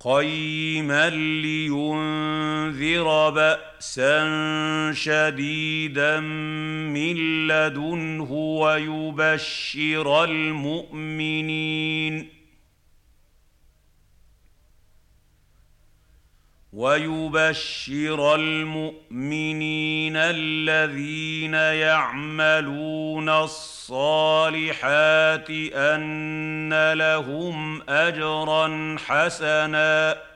قيما لينذر بأسا شديدا من لدنه ويبشر المؤمنين الذين يعملون الصالحات أن لهم أجرا حسنا